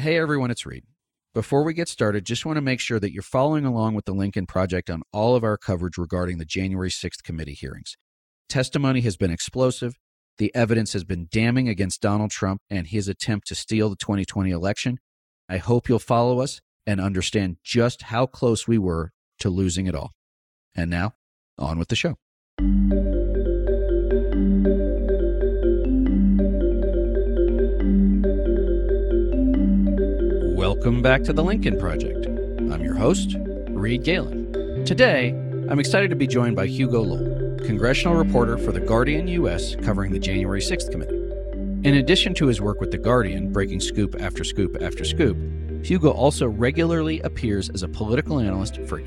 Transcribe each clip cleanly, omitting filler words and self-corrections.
Hey everyone, it's Reed. Before we get started, just want to make sure that you're following along with the Lincoln Project on all of our coverage regarding the January 6th committee hearings. Testimony has been explosive. The evidence has been damning against Donald Trump and his attempt to steal the 2020 election. I hope you'll follow us and understand just how close we were to losing it all. And now, on with the show. Welcome back to the Lincoln Project. I'm your host, Reed Galen. Today, I'm excited to be joined by Hugo Lowell, congressional reporter for The Guardian U.S. covering the January 6th committee. In addition to his work with The Guardian, breaking scoop after scoop after scoop, Hugo also regularly appears as a political analyst for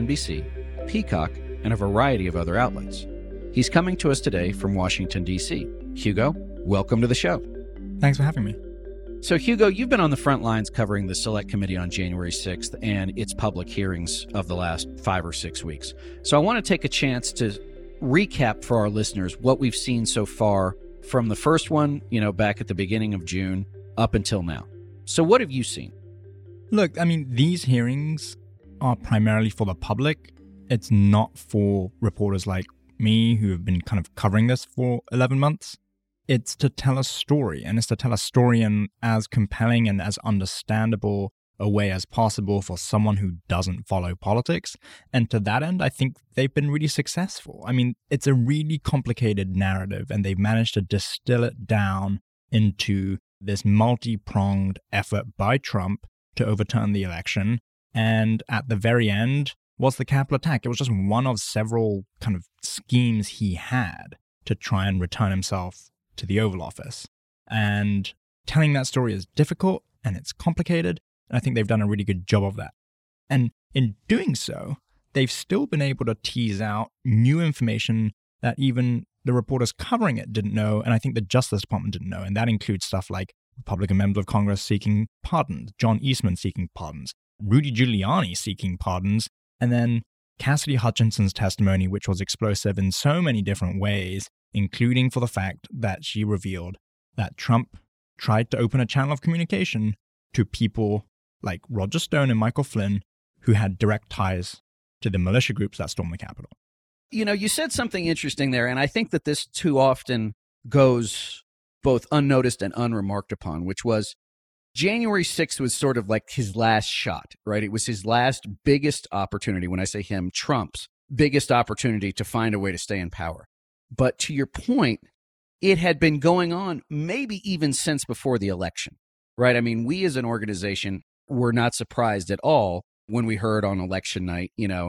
MSNBC, Peacock, and a variety of other outlets. He's coming to us today from Washington, D.C. Hugo, welcome to the show. Thanks for having me. So, Hugo, you've been on the front lines covering the Select Committee on January 6th and its public hearings of the last 5 or 6 weeks. So I want to take a chance to recap for our listeners what we've seen so far from the first one, back at the beginning of June up until now. So what have you seen? Look, these hearings are primarily for the public. It's not for reporters like me who have been kind of covering this for 11 months. It's to tell a story, and it's to tell a story in as compelling and as understandable a way as possible for someone who doesn't follow politics. And to that end, I think they've been really successful. It's a really complicated narrative, and they've managed to distill it down into this multi-pronged effort by Trump to overturn the election. And at the very end was the Capitol attack. It was just one of several kind of schemes he had to try and return himself to the Oval Office. And telling that story is difficult and it's complicated, and I think they've done a really good job of that. And in doing so, they've still been able to tease out new information that even the reporters covering it didn't know, and I think the Justice Department didn't know, and that includes stuff like Republican members of Congress seeking pardons, John Eastman seeking pardons, Rudy Giuliani seeking pardons, and then Cassidy Hutchinson's testimony, which was explosive in so many different ways, including for the fact that she revealed that Trump tried to open a channel of communication to people like Roger Stone and Michael Flynn, who had direct ties to the militia groups that stormed the Capitol. You said something interesting there, and I think that this too often goes both unnoticed and unremarked upon, which was January 6th was sort of like his last shot, right? It was his last biggest opportunity. When I say him, Trump's biggest opportunity to find a way to stay in power. But to your point, it had been going on maybe even since before the election, right? We as an organization were not surprised at all when we heard on election night,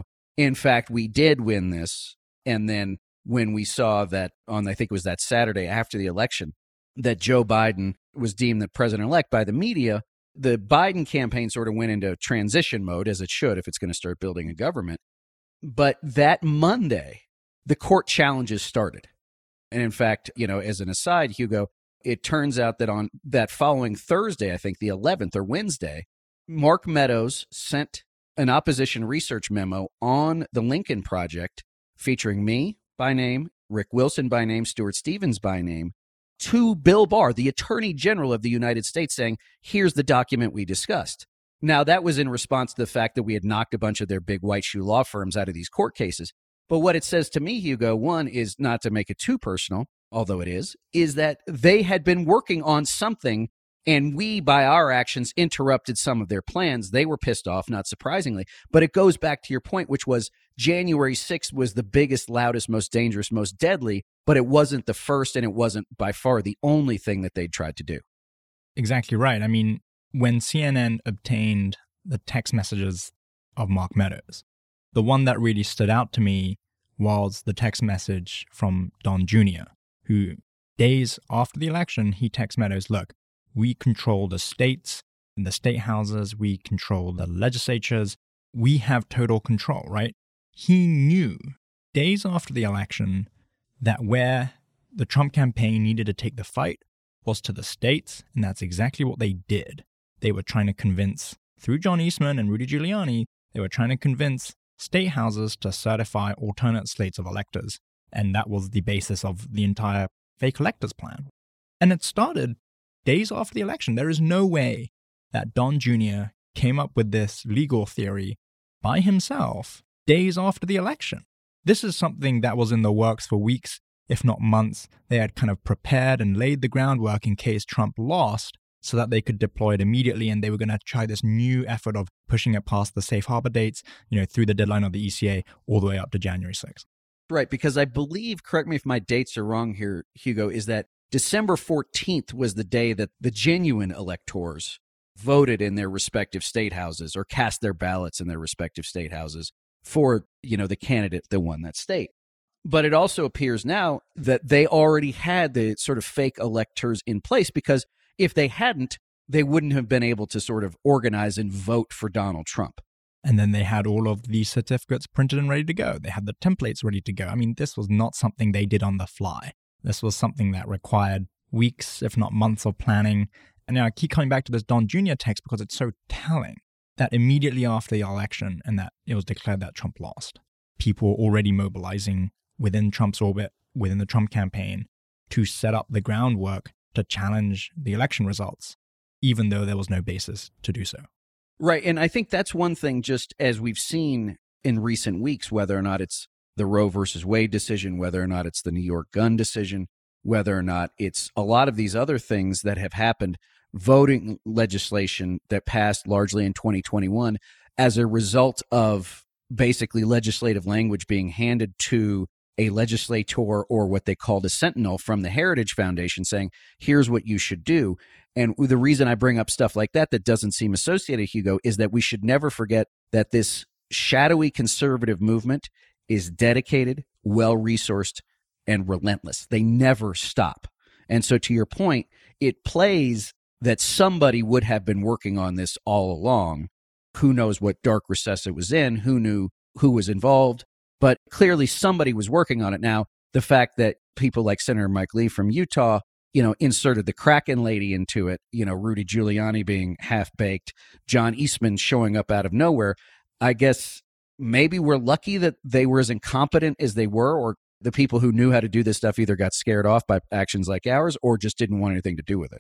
in fact, we did win this. And then when we saw that on, I think it was that Saturday after the election, that Joe Biden was deemed the president-elect by the media, the Biden campaign sort of went into transition mode, as it should if it's going to start building a government. But that Monday, the court challenges started. And in fact, as an aside, Hugo, it turns out that on that following Thursday, I think the 11th or Wednesday, Mark Meadows sent an opposition research memo on the Lincoln Project featuring me by name, Rick Wilson by name, Stuart Stevens by name, to Bill Barr, the Attorney General of the United States, saying, here's the document we discussed. Now, that was in response to the fact that we had knocked a bunch of their big white shoe law firms out of these court cases. But what it says to me, Hugo, one is not to make it too personal, although it is that they had been working on something, and we, by our actions, interrupted some of their plans. They were pissed off, not surprisingly. But it goes back to your point, which was January 6th was the biggest, loudest, most dangerous, most deadly, but it wasn't the first, and it wasn't by far the only thing that they'd tried to do. Exactly right. When CNN obtained the text messages of Mark Meadows, the one that really stood out to me was the text message from Don Jr., who days after the election, he texts Meadows, look, we control the states and the state houses, we control the legislatures, we have total control, right? He knew days after the election that where the Trump campaign needed to take the fight was to the states, and that's exactly what they did. They were trying to convince, through John Eastman and Rudy Giuliani, they were trying to convince state houses to certify alternate slates of electors. And that was the basis of the entire fake electors plan. And it started days after the election. There is no way that Don Jr. came up with this legal theory by himself days after the election. This is something that was in the works for weeks, if not months. They had kind of prepared and laid the groundwork in case Trump lost so that they could deploy it immediately, and they were going to try this new effort of pushing it past the safe harbor dates, through the deadline of the ECA all the way up to January 6th. Right, because I believe, correct me if my dates are wrong here, Hugo, is that December 14th was the day that the genuine electors voted in their respective state houses or cast their ballots in their respective state houses for, the candidate that won that state. But it also appears now that they already had the sort of fake electors in place, because if they hadn't, they wouldn't have been able to sort of organize and vote for Donald Trump. And then they had all of these certificates printed and ready to go. They had the templates ready to go. I mean, this was not something they did on the fly. This was something that required weeks, if not months of planning. And now I keep coming back to this Don Jr. text because it's so telling that immediately after the election and that it was declared that Trump lost, people were already mobilizing within Trump's orbit, within the Trump campaign, to set up the groundwork to challenge the election results, even though there was no basis to do so. Right. And I think that's one thing, just as we've seen in recent weeks, whether or not it's the Roe versus Wade decision, whether or not it's the New York gun decision, whether or not it's a lot of these other things that have happened, voting legislation that passed largely in 2021 as a result of basically legislative language being handed to a legislator or what they called a sentinel from the Heritage Foundation saying, here's what you should do. And the reason I bring up stuff like that doesn't seem associated, Hugo, is that we should never forget that this shadowy conservative movement is dedicated, well-resourced, and relentless. They never stop. And so to your point, it plays that somebody would have been working on this all along. Who knows what dark recess it was in? Who knew who was involved? But clearly somebody was working on it. Now, the fact that people like Senator Mike Lee from Utah, inserted the Kraken lady into it, Rudy Giuliani being half-baked, John Eastman showing up out of nowhere, I guess maybe we're lucky that they were as incompetent as they were, or the people who knew how to do this stuff either got scared off by actions like ours or just didn't want anything to do with it.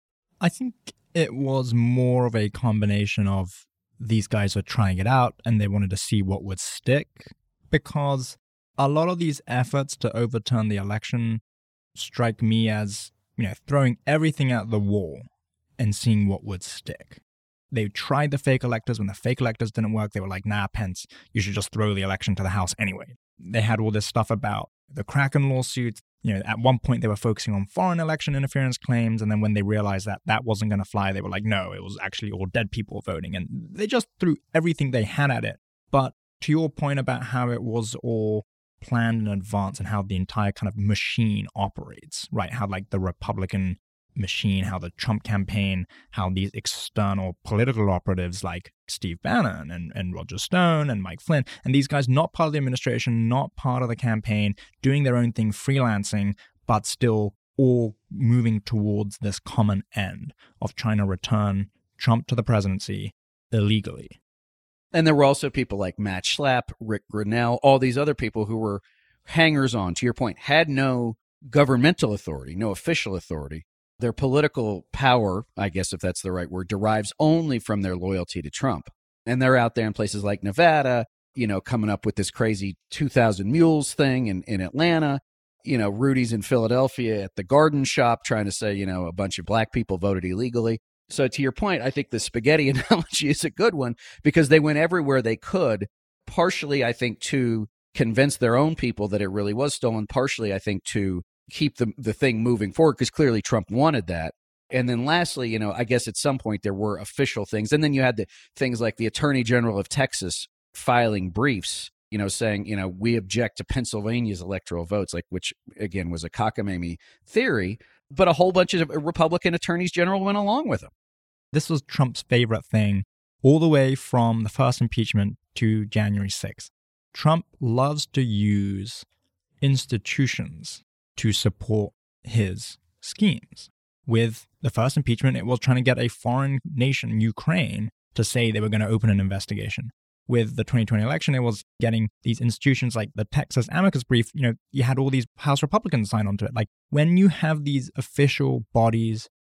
I think it was more of a combination of these guys were trying it out and they wanted to see what would stick, because a lot of these efforts to overturn the election strike me as, throwing everything at the wall and seeing what would stick. They tried the fake electors. When the fake electors didn't work, they were like, nah, Pence, you should just throw the election to the House anyway. They had all this stuff about the Kraken lawsuits. At one point they were focusing on foreign election interference claims. And then when they realized that that wasn't going to fly, they were like, no, it was actually all dead people voting. And they just threw everything they had at it. But to your point about how it was all planned in advance and how the entire kind of machine operates, right? How like the Republican machine, how the Trump campaign, how these external political operatives like Steve Bannon and Roger Stone and Mike Flynn, and these guys not part of the administration, not part of the campaign, doing their own thing, freelancing, but still all moving towards this common end of trying to return Trump to the presidency illegally. And there were also people like Matt Schlapp, Rick Grenell, all these other people who were hangers-on, to your point, had no governmental authority, no official authority. Their political power, I guess if that's the right word, derives only from their loyalty to Trump. And they're out there in places like Nevada, coming up with this crazy 2,000 Mules thing in Atlanta. Rudy's in Philadelphia at the Garden Shop trying to say, a bunch of black people voted illegally. So to your point, I think the spaghetti analogy is a good one because they went everywhere they could, partially, I think, to convince their own people that it really was stolen, partially, I think, to keep the thing moving forward because clearly Trump wanted that. And then lastly, I guess at some point there were official things. And then you had the things like the Attorney General of Texas filing briefs, saying, we object to Pennsylvania's electoral votes, like which, again, was a cockamamie theory. But a whole bunch of Republican attorneys general went along with him. This was Trump's favorite thing all the way from the first impeachment to January 6th. Trump loves to use institutions to support his schemes. With the first impeachment, it was trying to get a foreign nation, Ukraine, to say they were going to open an investigation. With the 2020 election, it was getting these institutions like the Texas amicus brief. You had all these House Republicans sign onto it. Like when you have these official bodies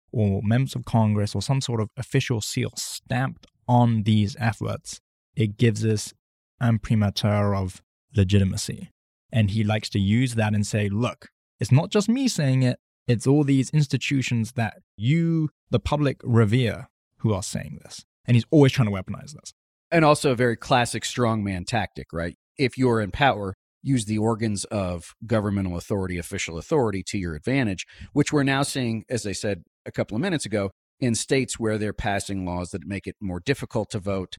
or members of Congress or some sort of official seal stamped on these efforts, it gives us imprimatur of legitimacy. And he likes to use that and say, look, it's not just me saying it, it's all these institutions that you, the public, revere who are saying this. And he's always trying to weaponize this. And also a very classic strongman tactic, right? If you're in power, use the organs of governmental authority, official authority to your advantage, which we're now seeing, as I said a couple of minutes ago, in states where they're passing laws that make it more difficult to vote,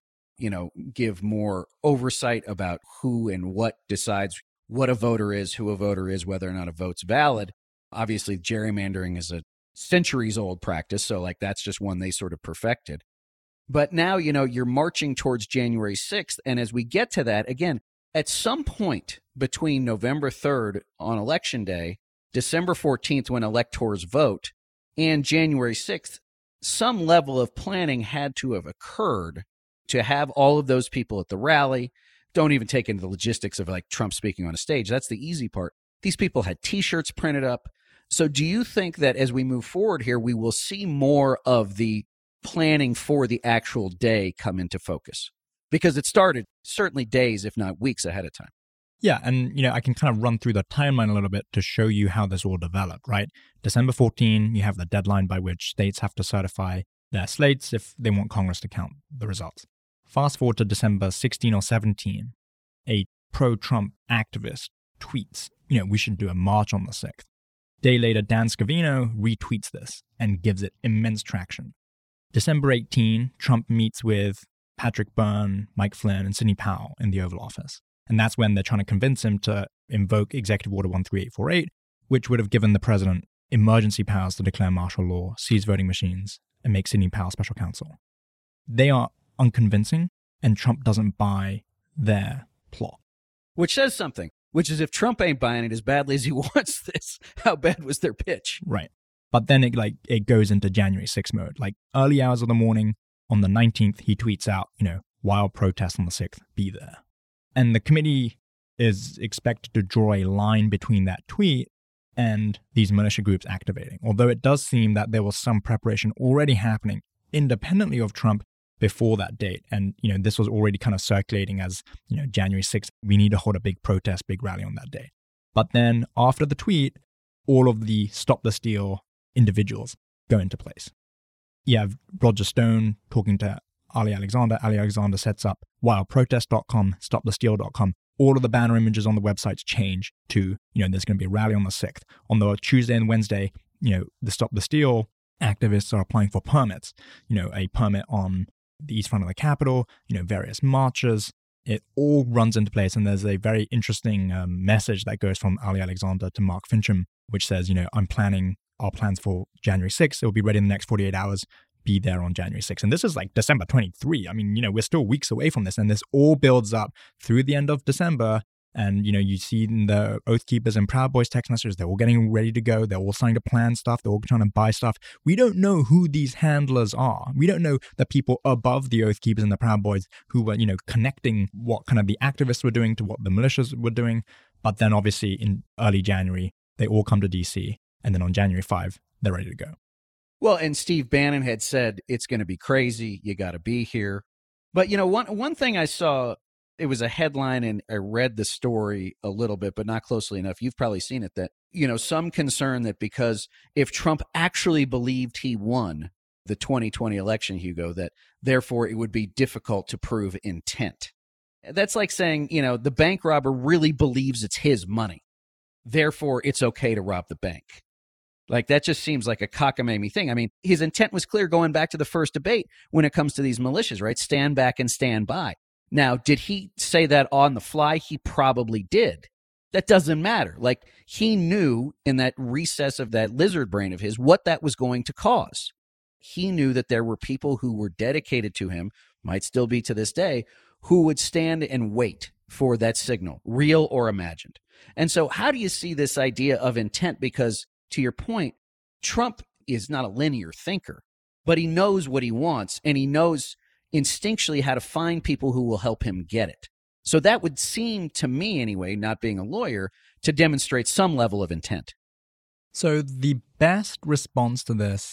give more oversight about who and what decides what a voter is, who a voter is, whether or not a vote's valid. Obviously, gerrymandering is a centuries-old practice, so that's just one they sort of perfected. But now, you're marching towards January 6th, and as we get to that, again, at some point between November 3rd on Election Day, December 14th when electors vote, and January 6th, some level of planning had to have occurred to have all of those people at the rally. Don't even take into the logistics of Trump speaking on a stage. That's the easy part. These people had T-shirts printed up. So do you think that as we move forward here, we will see more of the planning for the actual day come into focus? Because it started certainly days, if not weeks ahead of time. Yeah, and I can kind of run through the timeline a little bit to show you how this all developed, right? December 14, you have the deadline by which states have to certify their slates if they want Congress to count the results. Fast forward to December 16 or 17, a pro-Trump activist tweets, we should do a march on the 6th. Day later, Dan Scavino retweets this and gives it immense traction. December 18, Trump meets with Patrick Byrne, Mike Flynn, and Sidney Powell in the Oval Office. And that's when they're trying to convince him to invoke Executive Order 13848, which would have given the president emergency powers to declare martial law, seize voting machines, and make Sidney Powell special counsel. They are unconvincing, and Trump doesn't buy their plot. Which says something, which is if Trump ain't buying it as badly as he wants this, how bad was their pitch? Right. But then it goes into January 6th mode. Early hours of the morning, on the 19th, he tweets out, wild protest on the 6th, be there. And the committee is expected to draw a line between that tweet and these militia groups activating. Although it does seem that there was some preparation already happening independently of Trump before that date. And, this was already kind of circulating as, January 6th, we need to hold a big protest, big rally on that day. But then after the tweet, all of the Stop the Steal individuals go into place. You have Roger Stone talking to Ali Alexander. Ali Alexander sets up wildprotest.com, stopthesteal.com. All of the banner images on the websites change to, there's going to be a rally on the 6th. On the Tuesday and Wednesday, the Stop the Steal activists are applying for permits, a permit on the east front of the Capitol, various marches. It all runs into place. And there's a very interesting message that goes from Ali Alexander to Mark Fincham, which says, I'm planning our plans for January 6th. It will be ready in the next 48 hours. Be there on January 6th. And this is December 23. I mean, we're still weeks away from this. And this all builds up through the end of December. And, you see the Oath Keepers and Proud Boys text messages, they're all getting ready to go. They're all starting to plan stuff. They're all trying to buy stuff. We don't know who these handlers are. We don't know the people above the Oath Keepers and the Proud Boys who were, connecting what kind of the activists were doing to what the militias were doing. But then obviously in early January, they all come to DC. And then on January 5, they're ready to go. Well, and Steve Bannon had said, it's going to be crazy. You got to be here. But, one thing I saw, it was a headline and I read the story a little bit, but not closely enough. You've probably seen it that, some concern that because if Trump actually believed he won the 2020 election, Hugo, that therefore it would be difficult to prove intent. That's like saying, the bank robber really believes it's his money. Therefore, it's okay to rob the bank. That just seems like a cockamamie thing. I mean, his intent was clear going back to the first debate when it comes to these militias, right? Stand back and stand by. Now, did he say that on the fly? He probably did. That doesn't matter. He knew in that recess of that lizard brain of his what that was going to cause. He knew that there were people who were dedicated to him, might still be to this day, who would stand and wait for that signal, real or imagined. And so how do you see this idea of intent? Because to your point, Trump is not a linear thinker, but he knows what he wants, and he knows instinctually how to find people who will help him get it. So that would seem to me anyway, not being a lawyer, to demonstrate some level of intent. So the best response to this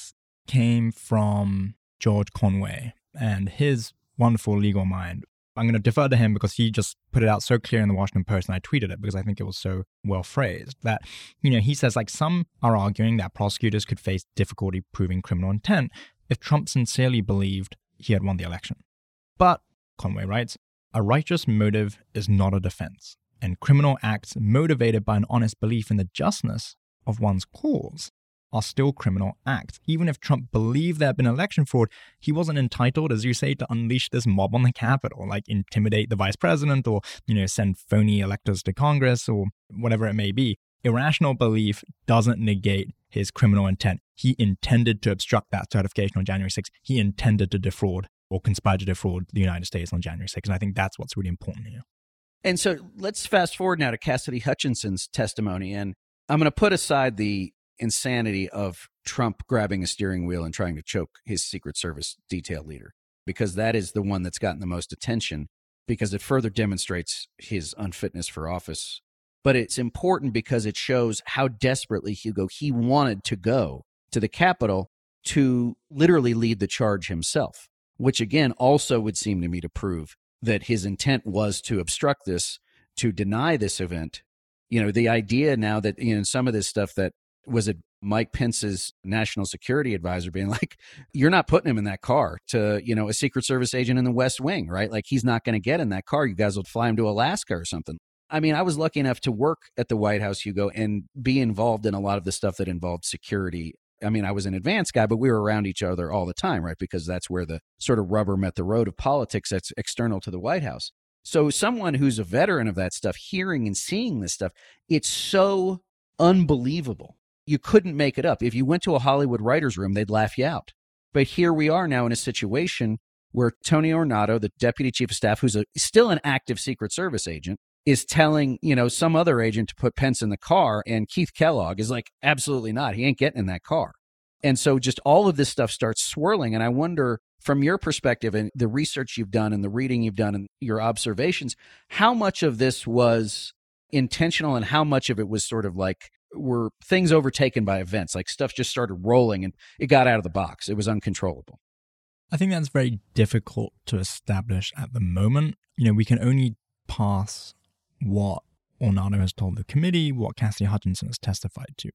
came from George Conway and his wonderful legal mind. I'm going to defer to him because he just put it out so clear in the Washington Post, and I tweeted it because I think it was so well phrased that, he says, like, some are arguing that prosecutors could face difficulty proving criminal intent if Trump sincerely believed he had won the election. But, Conway writes, a righteous motive is not a defense, and criminal acts motivated by an honest belief in the justness of one's cause are still criminal acts. Even if Trump believed there had been election fraud, he wasn't entitled, as you say, to unleash this mob on the Capitol, like intimidate the vice president or, send phony electors to Congress or whatever it may be. Irrational belief doesn't negate his criminal intent. He intended to obstruct that certification on January 6th. He intended to defraud or conspire to defraud the United States on January 6th. And I think that's what's really important here. And so let's fast forward now to Cassidy Hutchinson's testimony. And I'm going to put aside the insanity of Trump grabbing a steering wheel and trying to choke his Secret Service detail leader, because that is the one that's gotten the most attention because it further demonstrates his unfitness for office. But it's important because it shows how desperately he wanted to go to the Capitol to literally lead the charge himself, which again also would seem to me to prove that his intent was to obstruct this, to deny this event. The idea now that, some of this stuff that was it Mike Pence's national security advisor being like, you're not putting him in that car to, a Secret Service agent in the West Wing, right? Like, he's not going to get in that car. You guys will fly him to Alaska or something. I mean, I was lucky enough to work at the White House, Hugo, and be involved in a lot of the stuff that involved security. I mean, I was an advanced guy, but we were around each other all the time, right? Because that's where the sort of rubber met the road of politics that's external to the White House. So someone who's a veteran of that stuff, hearing and seeing this stuff, it's so unbelievable. You couldn't make it up. If you went to a Hollywood writer's room, they'd laugh you out. But here we are now in a situation where Tony Ornato, the deputy chief of staff, who's still an active Secret Service agent, is telling, some other agent to put Pence in the car. And Keith Kellogg is like, absolutely not. He ain't getting in that car. And so just all of this stuff starts swirling. And I wonder, from your perspective and the research you've done and the reading you've done and your observations, how much of this was intentional and how much of it was sort of like, were things overtaken by events, like stuff just started rolling and it got out of the box. It was uncontrollable. I think that's very difficult to establish at the moment. We can only pass what Ornato has told the committee, what Cassidy Hutchinson has testified to.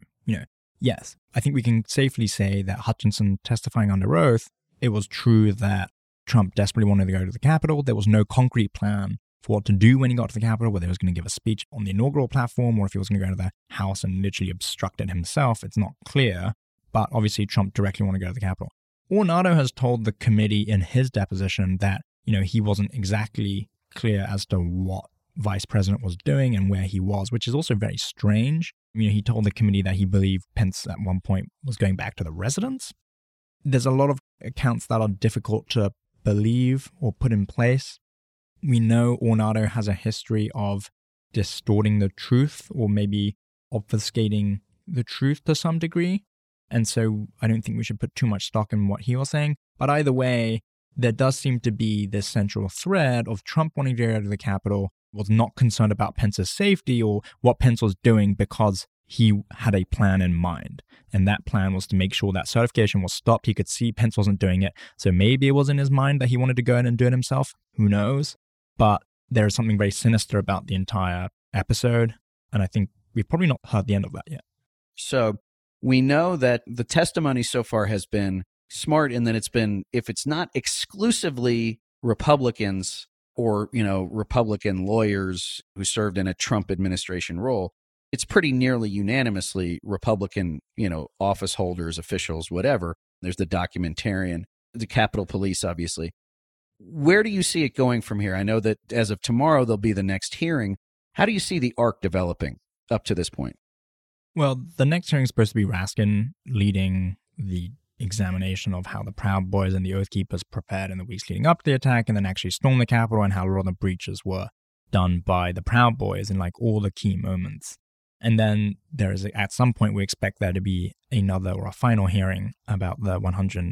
Yes, I think we can safely say that Hutchinson testifying under oath, it was true that Trump desperately wanted to go to the Capitol. There was no concrete plan for what to do when he got to the Capitol, whether he was going to give a speech on the inaugural platform or if he was going to go to the House and literally obstruct it himself. It's not clear, but obviously Trump directly wanted to go to the Capitol. Ornato has told the committee in his deposition that, he wasn't exactly clear as to what vice president was doing and where he was, which is also very strange. He told the committee that he believed Pence at one point was going back to the residence. There's a lot of accounts that are difficult to believe or put in place. We know Ornato has a history of distorting the truth or maybe obfuscating the truth to some degree. And so I don't think we should put too much stock in what he was saying. But either way, there does seem to be this central thread of Trump wanting to go to the Capitol, was not concerned about Pence's safety or what Pence was doing because he had a plan in mind. And that plan was to make sure that certification was stopped. He could see Pence wasn't doing it. So maybe it was in his mind that he wanted to go in and do it himself. Who knows? But there is something very sinister about the entire episode. And I think we've probably not heard the end of that yet. So we know that the testimony so far has been smart in that it's been, if it's not exclusively Republicans or, Republican lawyers who served in a Trump administration role, it's pretty nearly unanimously Republican, office holders, officials, whatever. There's the documentarian, the Capitol Police, obviously. Where do you see it going from here? I know that as of tomorrow, there'll be the next hearing. How do you see the arc developing up to this point? Well, the next hearing is supposed to be Raskin leading the examination of how the Proud Boys and the Oath Keepers prepared in the weeks leading up to the attack and then actually stormed the Capitol and how a lot of the breaches were done by the Proud Boys in all the key moments. And then at some point, we expect there to be another or a final hearing about the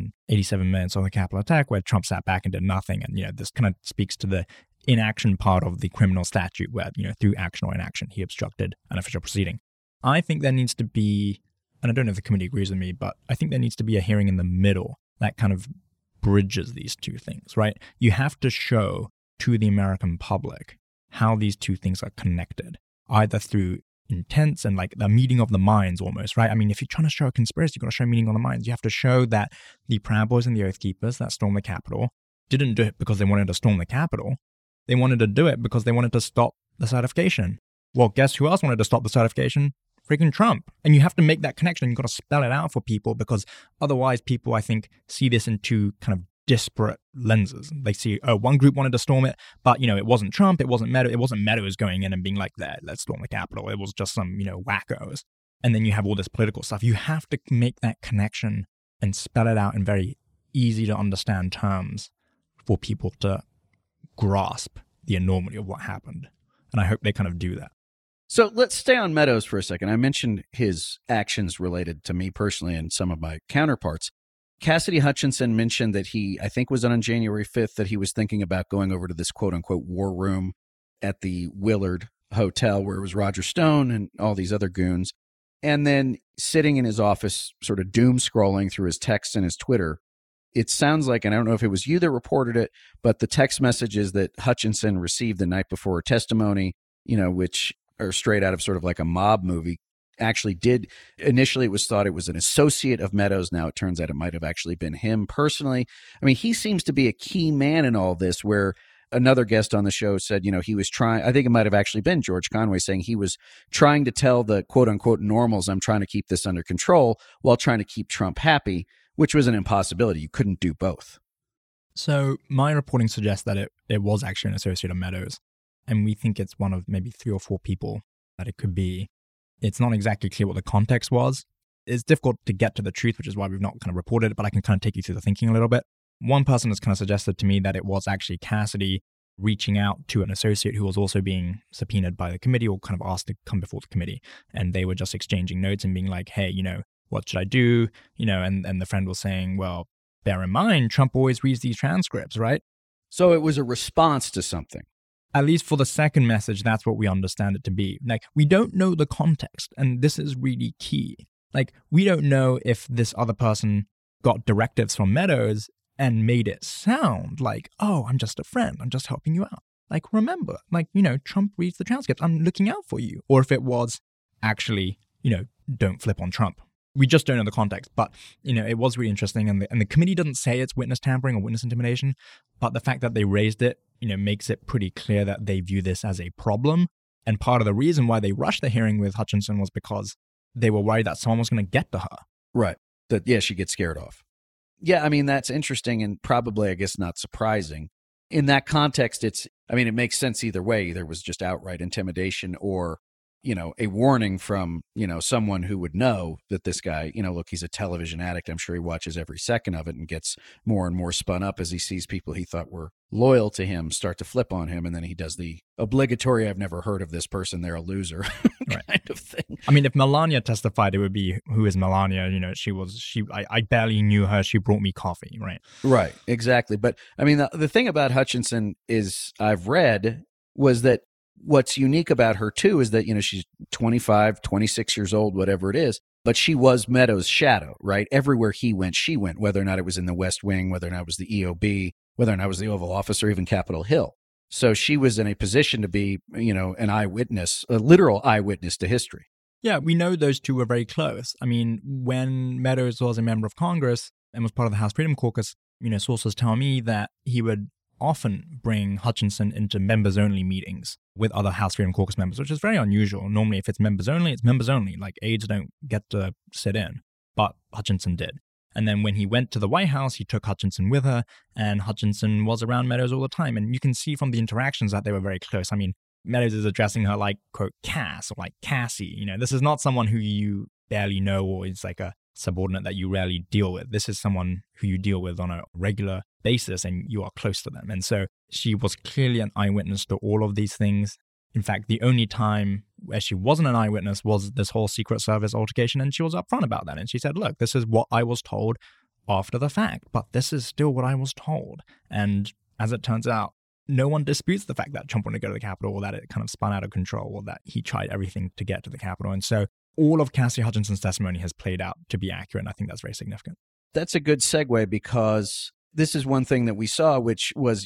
187 minutes of the Capitol attack where Trump sat back and did nothing. And, this kind of speaks to the inaction part of the criminal statute where, through action or inaction, he obstructed an official proceeding. I think there needs to be and I don't know if the committee agrees with me, but I think there needs to be a hearing in the middle that kind of bridges these two things, right? You have to show to the American public how these two things are connected, either through intents and like the meeting of the minds almost, right? I mean, if you're trying to show a conspiracy, you've got to show meeting of the minds. You have to show that the Proud Boys and the Oath Keepers that stormed the Capitol didn't do it because they wanted to storm the Capitol. They wanted to do it because they wanted to stop the certification. Well, guess who else wanted to stop the certification? Freaking Trump. And you have to make that connection. You've got to spell it out for people, because otherwise people, I think, see this in two kind of disparate lenses. They see, oh, one group wanted to storm it, but, it wasn't Trump, it wasn't Meadows going in and being like, let's storm the Capitol. It was just some, wackos. And then you have all this political stuff. You have to make that connection and spell it out in very easy to understand terms for people to grasp the enormity of what happened. And I hope they kind of do that. So let's stay on Meadows for a second. I mentioned his actions related to me personally and some of my counterparts. Cassidy Hutchinson mentioned that he, I think was on January 5th, that he was thinking about going over to this quote unquote war room at the Willard Hotel where it was Roger Stone and all these other goons. And then sitting in his office, sort of doom scrolling through his texts and his Twitter. It sounds like, and I don't know if it was you that reported it, but the text messages that Hutchinson received the night before her testimony, which are straight out of sort of like a mob movie, actually did. Initially, it was thought it was an associate of Meadows. Now it turns out it might have actually been him personally. I mean, he seems to be a key man in all this, where another guest on the show said, he was trying, I think it might have actually been George Conway, saying he was trying to tell the quote unquote normals, I'm trying to keep this under control while trying to keep Trump happy, which was an impossibility. You couldn't do both. So my reporting suggests that it was actually an associate of Meadows. And we think it's one of maybe 3 or 4 people that it could be. It's not exactly clear what the context was. It's difficult to get to the truth, which is why we've not kind of reported it, but I can kind of take you through the thinking a little bit. One person has kind of suggested to me that it was actually Cassidy reaching out to an associate who was also being subpoenaed by the committee, or kind of asked to come before the committee. And they were just exchanging notes and being like, hey, what should I do? And the friend was saying, well, bear in mind, Trump always reads these transcripts, right? So it was a response to something. At least for the second message, that's what we understand it to be. Like, we don't know the context, and this is really key. Like, we don't know if this other person got directives from Meadows and made it sound like, oh, I'm just a friend, I'm just helping you out. Like, remember, Trump reads the transcript, I'm looking out for you. Or if it was actually, don't flip on Trump. We just don't know the context, but, it was really interesting. And the committee doesn't say it's witness tampering or witness intimidation, but the fact that they raised it, makes it pretty clear that they view this as a problem. And part of the reason why they rushed the hearing with Hutchinson was because they were worried that someone was going to get to her. Right. That, she gets scared off. Yeah, I mean, that's interesting and probably, I guess, not surprising. In that context, it makes sense either way. Either it was just outright intimidation or, a warning from, someone who would know that this guy, look, he's a television addict. I'm sure he watches every second of it and gets more and more spun up as he sees people he thought were loyal to him start to flip on him. And then he does the obligatory, I've never heard of this person, they're a loser kind of thing. I mean, if Melania testified, it would be, who is Melania? I barely knew her. She brought me coffee, right? Right, exactly. But I mean, the thing about Hutchinson is I've read was that what's unique about her too is that, she's 25, 26 years old, whatever it is, but she was Meadows' shadow, right? Everywhere he went, she went, whether or not it was in the West Wing, whether or not it was the EOB, whether or not it was the Oval Office or even Capitol Hill. So she was in a position to be, an eyewitness, a literal eyewitness to history. Yeah, we know those two were very close. I mean, when Meadows was a member of Congress and was part of the House Freedom Caucus, sources tell me that he would often bring Hutchinson into members-only meetings with other House Freedom Caucus members, which is very unusual. Normally, if it's members only, it's members only. Like, aides don't get to sit in, but Hutchinson did. And then when he went to the White House, he took Hutchinson with her, and Hutchinson was around Meadows all the time. And you can see from the interactions that they were very close. I mean, Meadows is addressing her like, quote, Cass, or like Cassie. This is not someone who you barely know or is like a subordinate that you rarely deal with. This is someone who you deal with on a regular basis and you are close to them. And so she was clearly an eyewitness to all of these things. In fact, the only time where she wasn't an eyewitness was this whole Secret Service altercation, and she was upfront about that. And she said, look, this is what I was told after the fact, but this is still what I was told. And as it turns out, no one disputes the fact that Trump wanted to go to the Capitol, or that it kind of spun out of control, or that he tried everything to get to the Capitol. And so all of Cassidy Hutchinson's testimony has played out to be accurate, and I think that's very significant. That's a good segue, because this is one thing that we saw, which was,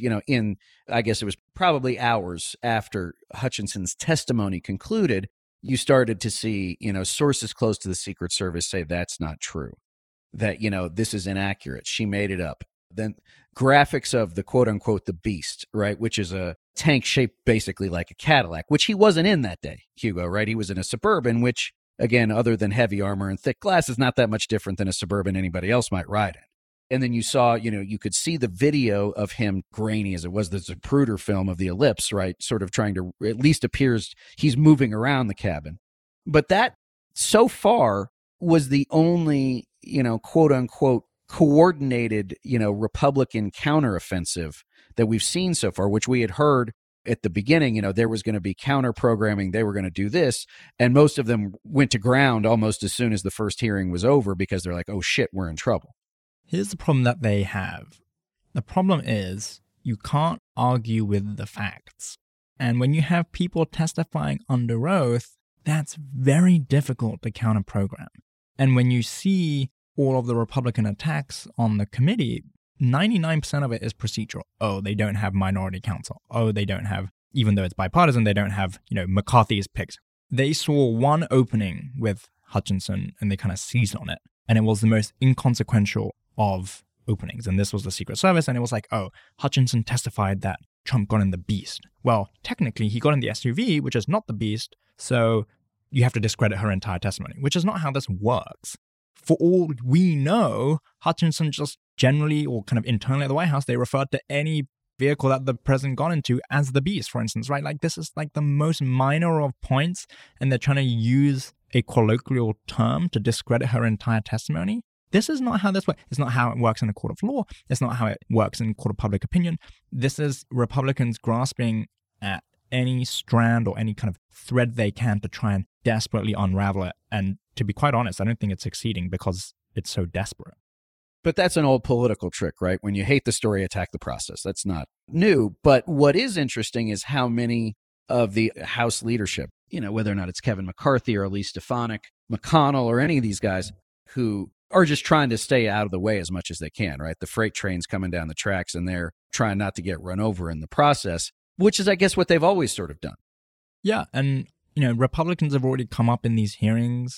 I guess it was probably hours after Hutchinson's testimony concluded, you started to see, sources close to the Secret Service say that's not true, that, this is inaccurate. She made it up. Then graphics of the quote unquote, the Beast, right? Which is a tank shaped basically like a Cadillac, which he wasn't in that day, Hugo, right? He was in a Suburban, which again, other than heavy armor and thick glass, is not that much different than a Suburban anybody else might ride in. And then you saw, you could see the video of him, grainy as it was, the Zapruder film of the ellipse, right? Sort of trying to, at least appears he's moving around the cabin. But that so far was the only, quote unquote, coordinated, Republican counteroffensive that we've seen so far, which we had heard at the beginning, there was going to be counter programming. They were going to do this. And most of them went to ground almost as soon as the first hearing was over, because they're like, oh shit, we're in trouble. Here's the problem that they have. The problem is you can't argue with the facts. And when you have people testifying under oath, that's very difficult to counter-program. And when you see all of the Republican attacks on the committee, 99% of it is procedural. Oh, they don't have minority counsel. Oh, they don't have, even though it's bipartisan, they don't have, McCarthy's picks. They saw one opening with Hutchinson and they kind of seized on it. And it was the most inconsequential of openings. And this was the Secret Service. And it was like, oh, Hutchinson testified that Trump got in the Beast. Well, technically, he got in the SUV, which is not the Beast. So you have to discredit her entire testimony, which is not how this works. For all we know, Hutchinson just generally, or kind of internally at the White House, they referred to any vehicle that the president got into as the Beast, for instance, right? Like, this is like the most minor of points, and they're trying to use a colloquial term to discredit her entire testimony. This is not how this works. It's not how it works in a court of law. It's not how it works in court of public opinion. This is Republicans grasping at any strand or any kind of thread they can to try and desperately unravel it. And to be quite honest, I don't think it's succeeding because it's so desperate. But that's an old political trick, right? When you hate the story, attack the process. That's not new. But what is interesting is how many of the House leadership, whether or not it's Kevin McCarthy or Elise Stefanik, McConnell, or any of these guys who are just trying to stay out of the way as much as they can, right? The freight train's coming down the tracks and they're trying not to get run over in the process, which is, I guess, what they've always sort of done. Yeah. And, Republicans have already come up in these hearings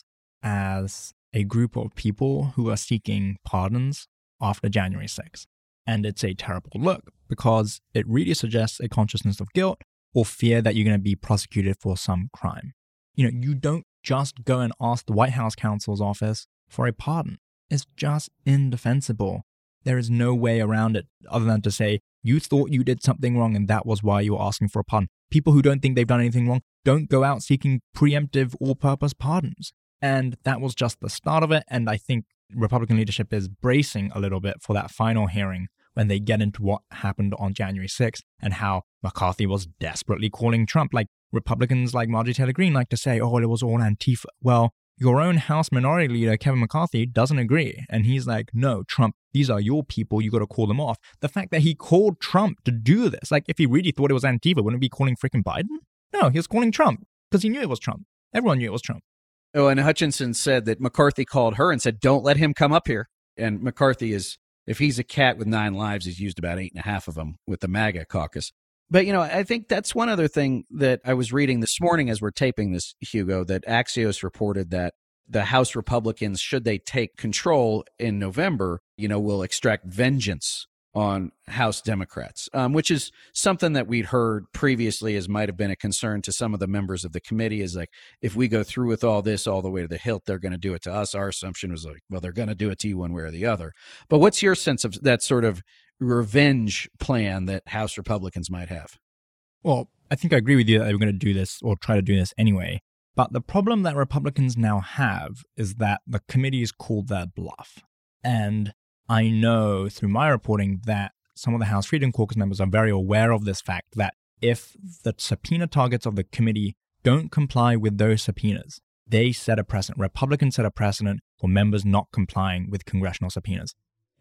as a group of people who are seeking pardons after January 6th. And it's a terrible look because it really suggests a consciousness of guilt or fear that you're going to be prosecuted for some crime. You don't just go and ask the White House counsel's office for a pardon. It's just indefensible. There is no way around it other than to say, you thought you did something wrong and that was why you were asking for a pardon. People who don't think they've done anything wrong don't go out seeking preemptive all-purpose pardons. And that was just the start of it. And I think Republican leadership is bracing a little bit for that final hearing when they get into what happened on January 6th and how McCarthy was desperately calling Trump. Like, Republicans like Marjorie Taylor Greene like to say, oh, it was all Antifa. Well, your own House Minority Leader, Kevin McCarthy, doesn't agree. And he's like, no, Trump, these are your people. You got to call them off. The fact that he called Trump to do this, like, if he really thought it was Antifa, wouldn't he be calling freaking Biden? No, he was calling Trump because he knew it was Trump. Everyone knew it was Trump. Oh, and Hutchinson said that McCarthy called her and said, don't let him come up here. And McCarthy is, if he's a cat with 9 lives, he's used about 8.5 of them with the MAGA caucus. But, I think that's one other thing that I was reading this morning as we're taping this, Hugo, that Axios reported that the House Republicans, should they take control in November, will extract vengeance on House Democrats, which is something that we'd heard previously as might have been a concern to some of the members of the committee, is like, if we go through with all this all the way to the hilt, they're going to do it to us. Our assumption was like, well, they're going to do it to you one way or the other. But what's your sense of that sort of revenge plan that House Republicans might have? Well, I think I agree with you that they were going to do this or try to do this anyway. But the problem that Republicans now have is that the committees called their bluff. And I know through my reporting that some of the House Freedom Caucus members are very aware of this fact, that if the subpoena targets of the committee don't comply with those subpoenas, they set a precedent. Republicans set a precedent for members not complying with congressional subpoenas.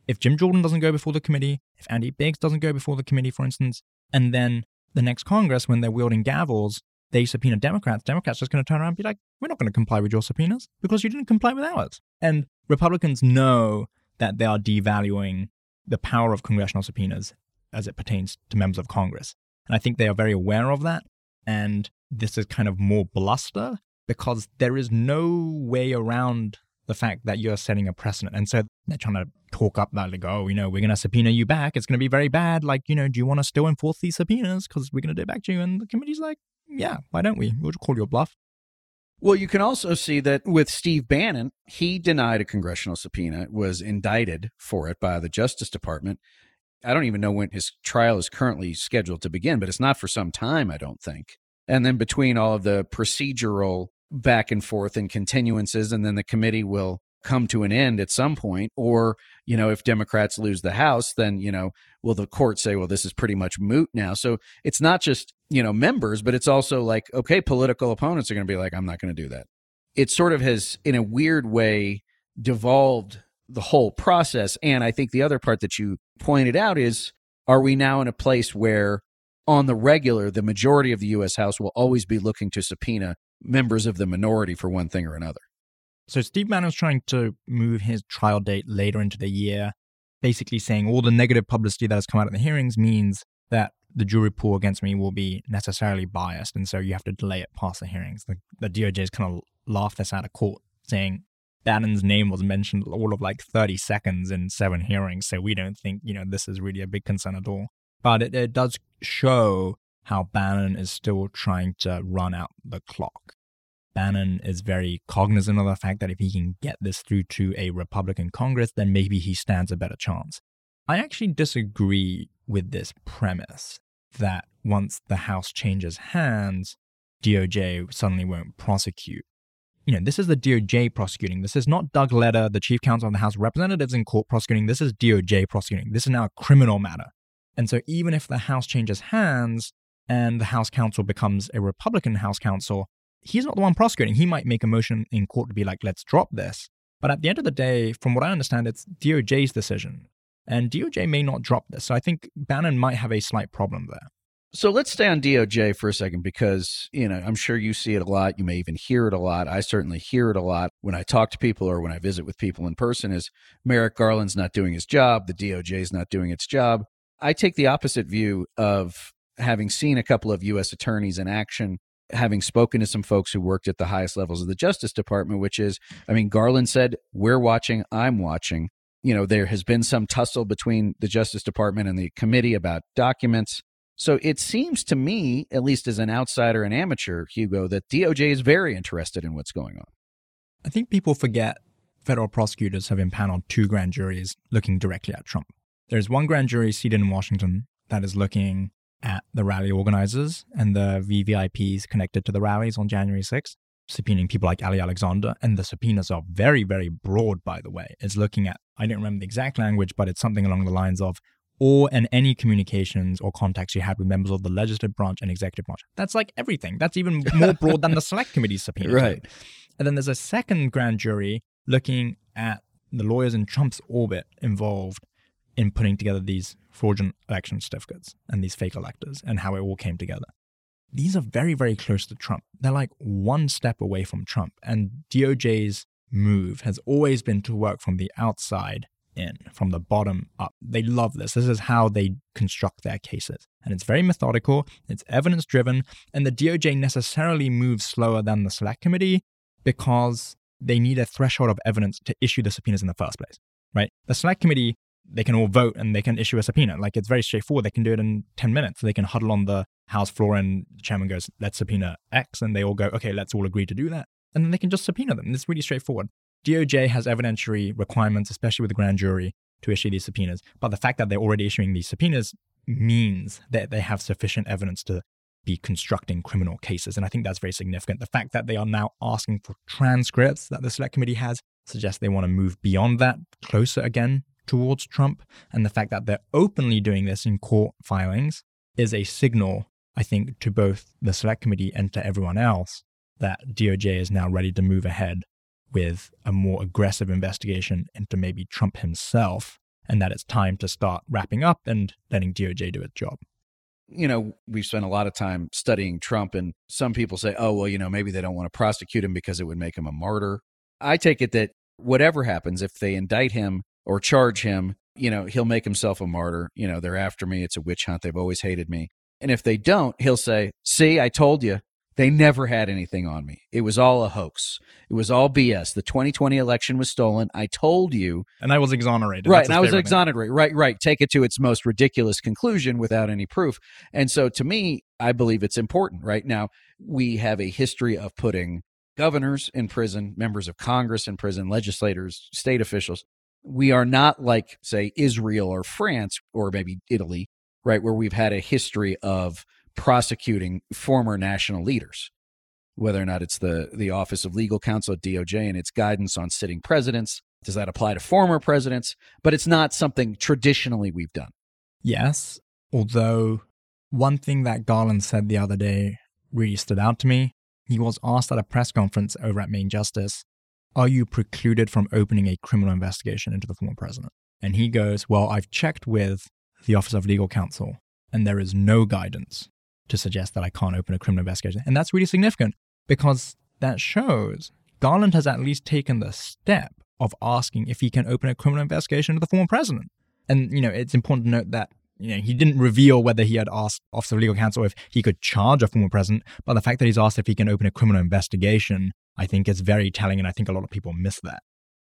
if Jim Jordan doesn't go before the committee, if Andy Biggs doesn't go before the committee, for instance, and then the next Congress, when they're wielding gavels, they subpoena Democrats just going to turn around and be like, we're not going to comply with your subpoenas because you didn't comply with ours. And Republicans know that they are devaluing the power of congressional subpoenas as it pertains to members of Congress. And I think they are very aware of that. And this is kind of more bluster because there is no way around the fact that you're setting a precedent. And so they're trying to talk up that, like, oh, we're going to subpoena you back. It's going to be very bad. Like, do you want to still enforce these subpoenas? Because we're going to do it back to you. And the committee's like, yeah, why don't we? We'll just call your bluff. Well, you can also see that with Steve Bannon, he denied a congressional subpoena, was indicted for it by the Justice Department. I don't even know when his trial is currently scheduled to begin, but it's not for some time, I don't think. And then between all of the procedural back and forth and continuances, and then the committee will come to an end at some point. Or, if Democrats lose the House, then, will the court say, well, this is pretty much moot now. So it's not just, members, but it's also like, okay, political opponents are going to be like, I'm not going to do that. It sort of has, in a weird way, devolved the whole process. And I think the other part that you pointed out is, are we now in a place where on the regular, the majority of the U.S. House will always be looking to subpoena members of the minority for one thing or another? So Steve Bannon was trying to move his trial date later into the year, basically saying all the negative publicity that has come out of the hearings means that the jury pool against me will be necessarily biased, and so you have to delay it past the hearings. The DOJ has kind of laughed this out of court, saying Bannon's name was mentioned all of 30 seconds in 7 hearings, so we don't think, this is really a big concern at all. But it does show how Bannon is still trying to run out the clock. Bannon is very cognizant of the fact that if he can get this through to a Republican Congress, then maybe he stands a better chance. I actually disagree with this premise that once the House changes hands, DOJ suddenly won't prosecute. This is the DOJ prosecuting. This is not Doug Leder, the chief counsel of the House of Representatives, in court prosecuting. This is DOJ prosecuting. This is now a criminal matter. And so even if the House changes hands and the House counsel becomes a Republican House counsel, he's not the one prosecuting. He might make a motion in court to be like, let's drop this. But at the end of the day, from what I understand, it's DOJ's decision. And DOJ may not drop this. So I think Bannon might have a slight problem there. So let's stay on DOJ for a second because, I'm sure you see it a lot. You may even hear it a lot. I certainly hear it a lot when I talk to people or when I visit with people in person is Merrick Garland's not doing his job. The DOJ's not doing its job. I take the opposite view of having seen a couple of U.S. attorneys in action, having spoken to some folks who worked at the highest levels of the Justice Department, which is, Garland said, we're watching, I'm watching. There has been some tussle between the Justice Department and the committee about documents. So it seems to me, at least as an outsider and amateur, Hugo, that DOJ is very interested in what's going on. I think people forget federal prosecutors have impaneled 2 grand juries looking directly at Trump. There's one grand jury seated in Washington that is looking at the rally organizers and the VVIPs connected to the rallies on January 6th, subpoenaing people like Ali Alexander. And the subpoenas are very, very broad, by the way. It's looking at, I don't remember the exact language, but it's something along the lines of all and any communications or contacts you had with members of the legislative branch and executive branch. That's like everything. That's even more broad than the select committee subpoena. Right. And then there's a second grand jury looking at the lawyers in Trump's orbit involved in putting together these fraudulent election certificates and these fake electors and how it all came together. These are very, very close to Trump. They're like one step away from Trump. And DOJ's move has always been to work from the outside in, from the bottom up. They love this. This is how they construct their cases. And it's very methodical, it's evidence-driven, and the DOJ necessarily moves slower than the Select Committee because they need a threshold of evidence to issue the subpoenas in the first place, right? The Select Committee, they can all vote and they can issue a subpoena. Like, it's very straightforward. They can do it in 10 minutes. They can huddle on the House floor and the chairman goes, let's subpoena X. And they all go, okay, let's all agree to do that. And then they can just subpoena them. It's really straightforward. DOJ has evidentiary requirements, especially with the grand jury, to issue these subpoenas. But the fact that they're already issuing these subpoenas means that they have sufficient evidence to be constructing criminal cases. And I think that's very significant. The fact that they are now asking for transcripts that the Select Committee has suggests they want to move beyond that, closer again towards Trump. And the fact that they're openly doing this in court filings is a signal, I think, to both the Select Committee and to everyone else that DOJ is now ready to move ahead with a more aggressive investigation into maybe Trump himself and that it's time to start wrapping up and letting DOJ do its job. We've spent a lot of time studying Trump, and some people say, oh, well, maybe they don't want to prosecute him because it would make him a martyr. I take it that whatever happens, if they indict him or charge him, he'll make himself a martyr. They're after me. It's a witch hunt. They've always hated me. And if they don't, he'll say, see, I told you. They never had anything on me. It was all a hoax. It was all BS. The 2020 election was stolen. I told you. And I was exonerated. Right. And I was exonerated. Right. Take it to its most ridiculous conclusion without any proof. And so to me, I believe it's important. Right now, we have a history of putting governors in prison, members of Congress in prison, legislators, state officials. We are not like, say, Israel or France or maybe Italy, right, where we've had a history of prosecuting former national leaders, whether or not it's the Office of Legal Counsel at DOJ and its guidance on sitting presidents. Does that apply to former presidents? But it's not something traditionally we've done. Yes, although one thing that Garland said the other day really stood out to me. He was asked at a press conference over at Main Justice, are you precluded from opening a criminal investigation into the former president? And he goes, well, I've checked with the Office of Legal Counsel, and there is no guidance to suggest that I can't open a criminal investigation. And that's really significant because that shows Garland has at least taken the step of asking if he can open a criminal investigation into the former president. And, it's important to note that, he didn't reveal whether he had asked Office of Legal Counsel if he could charge a former president, but the fact that he's asked if he can open a criminal investigation, I think is very telling, and I think a lot of people miss that.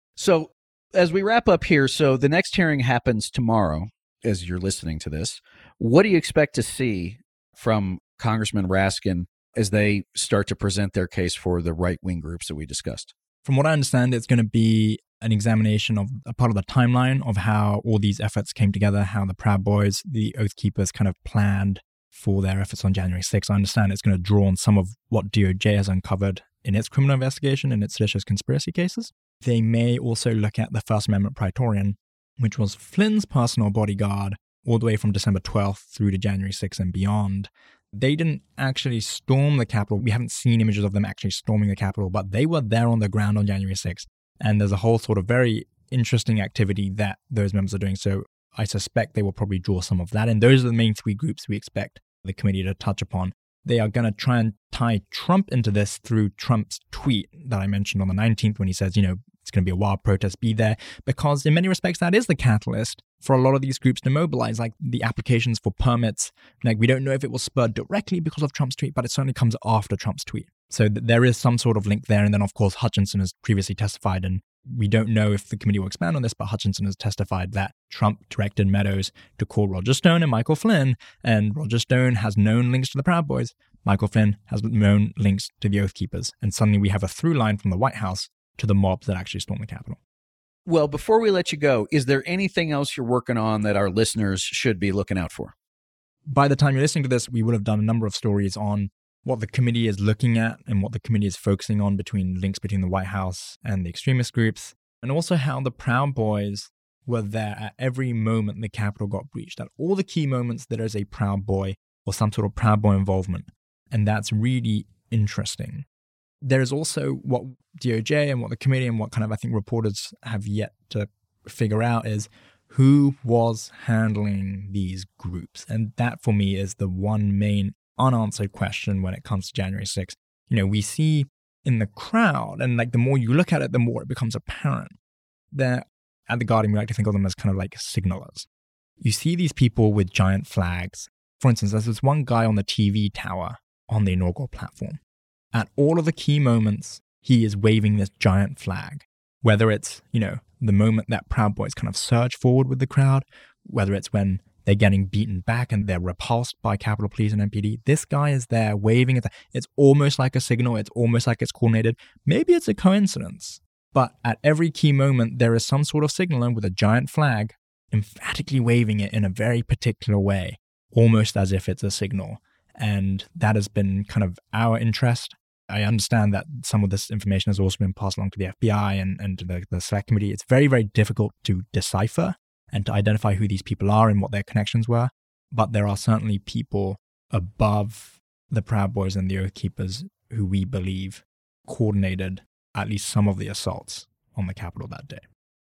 So as we wrap up here, so the next hearing happens tomorrow as you're listening to this. What do you expect to see from Congressman Raskin as they start to present their case for the right-wing groups that we discussed? From what I understand, it's going to be an examination of a part of the timeline of how all these efforts came together, how the Proud Boys, the Oath Keepers kind of planned for their efforts on January 6th. I understand it's going to draw on some of what DOJ has uncovered in its criminal investigation and its seditious conspiracy cases. They may also look at the First Amendment Praetorian, which was Flynn's personal bodyguard all the way from December 12th through to January 6th and beyond. They didn't actually storm the Capitol. We haven't seen images of them actually storming the Capitol, but they were there on the ground on January 6th. And there's a whole sort of very interesting activity that those members are doing. So I suspect they will probably draw some of that. And those are the main three groups we expect the committee to touch upon. They are going to try and tie Trump into this through Trump's tweet that I mentioned on the 19th when he says, it's going to be a wild protest, be there, because in many respects, that is the catalyst for a lot of these groups to mobilize, like the applications for permits. Like, we don't know if it was spurred directly because of Trump's tweet, but it certainly comes after Trump's tweet. So there is some sort of link there. And then, of course, Hutchinson has previously testified, and we don't know if the committee will expand on this, but Hutchinson has testified that Trump directed Meadows to call Roger Stone and Michael Flynn, and Roger Stone has known links to the Proud Boys. Michael Flynn has known links to the Oath Keepers. And suddenly we have a through line from the White House to the mobs that actually stormed the Capitol. Well, before we let you go, is there anything else you're working on that our listeners should be looking out for? By the time you're listening to this, we would have done a number of stories on what the committee is looking at and what the committee is focusing on between links between the White House and the extremist groups, and also how the Proud Boys were there at every moment the Capitol got breached, at all the key moments there is a Proud Boy or some sort of Proud Boy involvement. And that's really interesting. There is also what DOJ and what the committee and what kind of, I think, reporters have yet to figure out is who was handling these groups. And that, for me, is the one main unanswered question when it comes to January 6th. We see in the crowd, and the more you look at it, the more it becomes apparent that at The Guardian, we like to think of them as kind of like signalers. You see these people with giant flags. For instance, there's this one guy on the TV tower on the inaugural platform. At all of the key moments, he is waving this giant flag. Whether it's, the moment that Proud Boys kind of surge forward with the crowd, whether it's when they're getting beaten back and they're repulsed by Capitol Police and MPD, this guy is there waving it. It's almost like a signal. It's almost like it's coordinated. Maybe it's a coincidence. But at every key moment, there is some sort of signaler with a giant flag, emphatically waving it in a very particular way, almost as if it's a signal. And that has been kind of our interest. I understand that some of this information has also been passed along to the FBI and to the Select Committee. It's very, very difficult to decipher and to identify who these people are and what their connections were. But there are certainly people above the Proud Boys and the Oath Keepers who we believe coordinated at least some of the assaults on the Capitol that day.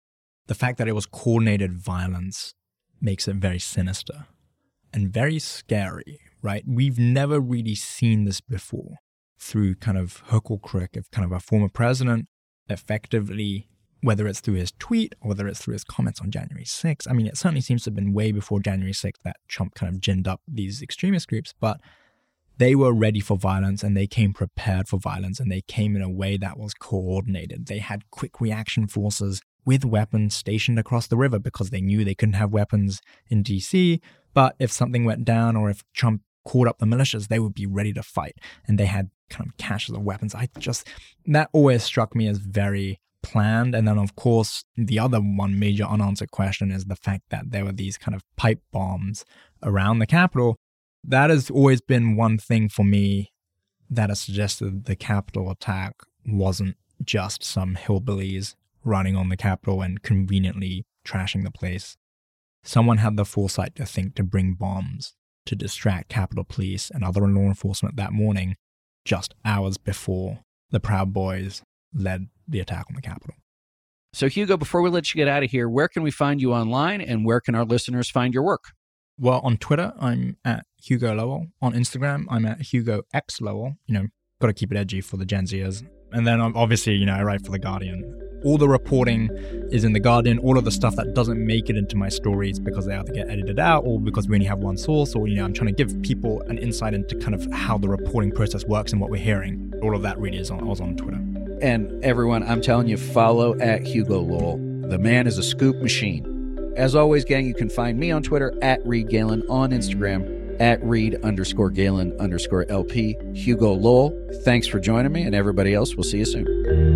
the fact that it was coordinated violence makes it very sinister and very scary, right? We've never really seen this before through kind of hook or crook of kind of a former president effectively, whether it's through his tweet or whether it's through his comments on January 6th. I mean, it certainly seems to have been way before January 6th that Trump kind of ginned up these extremist groups, but they were ready for violence and they came prepared for violence and they came in a way that was coordinated. They had quick reaction forces with weapons stationed across the river because they knew they couldn't have weapons in DC, but if something went down or if Trump called up the militias, they would be ready to fight. And they had kind of caches of weapons. That always struck me as very planned. And then, of course, the other one major unanswered question is the fact that there were these kind of pipe bombs around the Capitol. That has always been one thing for me that has suggested the Capitol attack wasn't just some hillbillies running on the Capitol and conveniently trashing the place. Someone had the foresight to think to bring bombs to distract Capitol Police and other law enforcement that morning, just hours before the Proud Boys led the attack on the Capitol. So, Hugo, before we let you get out of here, where can we find you online and where can our listeners find your work? Well, on Twitter, I'm at Hugo Lowell. On Instagram, I'm at Hugo X Lowell. Got to keep it edgy for the Gen Zers. And then obviously, I write for The Guardian. All the reporting is in The Guardian. All of the stuff that doesn't make it into my stories because they either get edited out or because we only have one source, or, I'm trying to give people an insight into kind of how the reporting process works and what we're hearing. All of that really is was on Twitter. And everyone, I'm telling you, follow at Hugo Lowell. The man is a scoop machine. As always, gang, you can find me on Twitter at Reed Galen, on Instagram at Reed_Galen_LP. Hugo Lowell, thanks for joining me, and everybody else, we'll see you soon.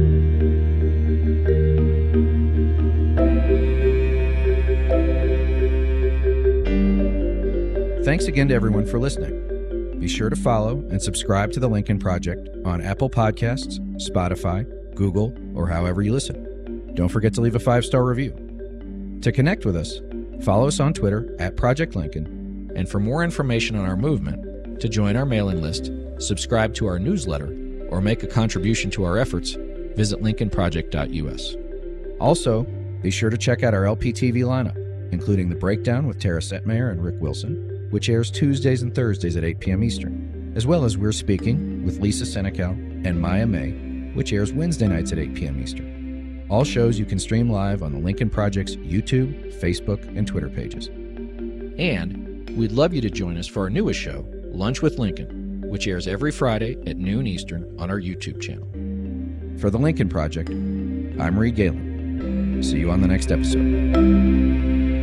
Thanks again to everyone for listening. Be sure to follow and subscribe to The Lincoln Project on Apple Podcasts, Spotify, Google, or however you listen. Don't forget to leave a 5-star review. To connect with us, follow us on Twitter at Project Lincoln, and for more information on our movement, to join our mailing list, subscribe to our newsletter, or make a contribution to our efforts, visit lincolnproject.us. Also, be sure to check out our LPTV lineup, including The Breakdown with Tara Setmayer and Rick Wilson, which airs Tuesdays and Thursdays at 8 p.m. Eastern, as well as We're Speaking with Lisa Senecal and Maya May, which airs Wednesday nights at 8 p.m. Eastern. All shows you can stream live on the Lincoln Project's YouTube, Facebook, and Twitter pages. And we'd love you to join us for our newest show, Lunch with Lincoln, which airs every Friday at noon Eastern on our YouTube channel. For the Lincoln Project, I'm Reed Galen. See you on the next episode.